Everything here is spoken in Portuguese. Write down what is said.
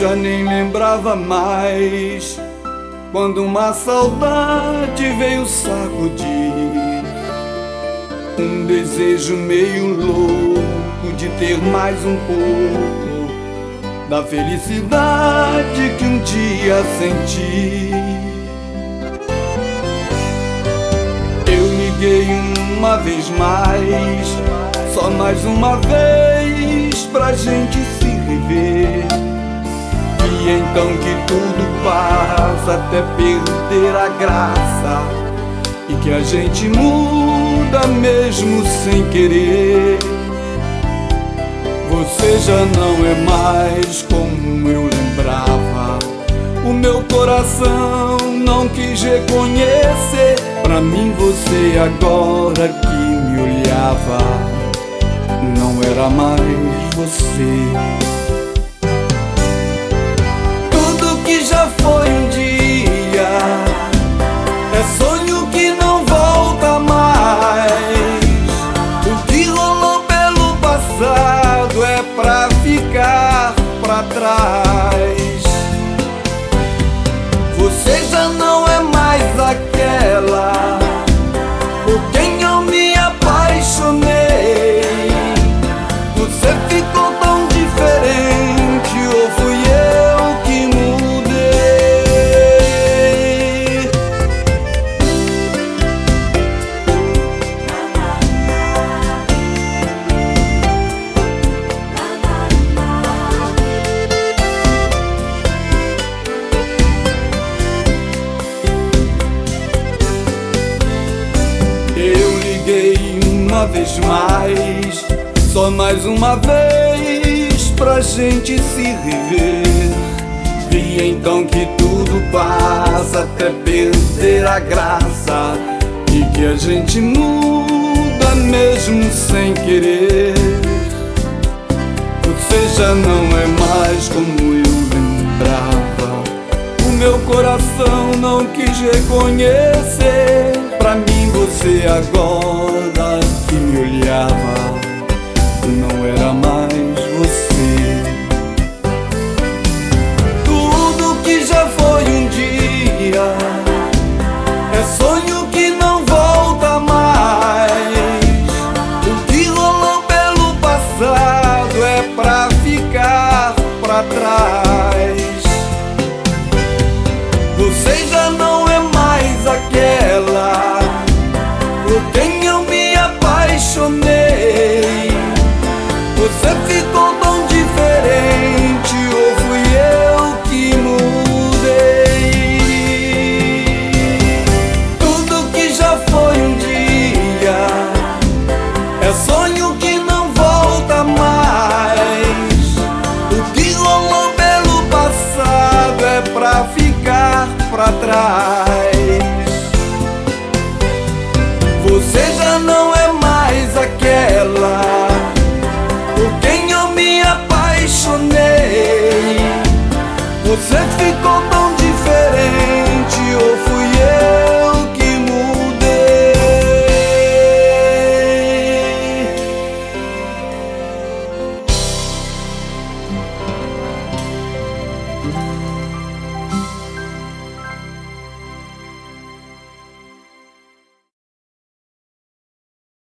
já nem lembrava mais quando uma saudade veio sacudir. Um desejo meio louco de ter mais um pouco da felicidade que um dia senti. Eu liguei uma vez mais, só mais uma vez pra gente se rever. E então que tudo passa até perder a graça, e que a gente muda mesmo sem querer. Você já não é mais como eu lembrava, o meu coração não quis reconhecer. Pra mim você agora que me olhava não era mais você. Tudo que já foi um dia é sonho que não volta mais. O que rolou pelo passado é pra ficar pra trás. Você já não é mais aquela por quem eu me apaixonei. Você ficou tão diferente, ou fui eu que mudei? Eu liguei uma vez mais, só mais uma vez pra gente se rever. Vi então que tudo passa até perder a graça, e que a gente muda mesmo sem querer. Você já não é mais como eu lembrava, o meu coração não quis reconhecer. Pra mim você agora que me olhava